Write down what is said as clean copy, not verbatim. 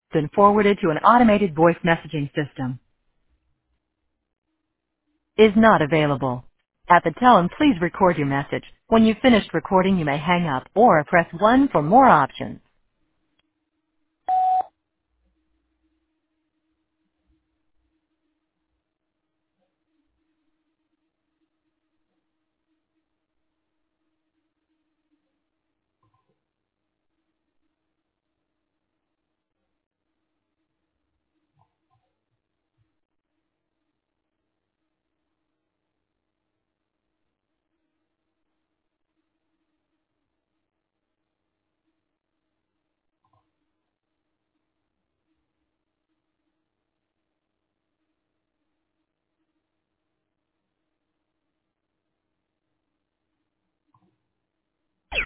been forwarded to an automated voice messaging system. Is not available. At the tone, please record your message. When you've finished recording, you may hang up or press 1 for more options.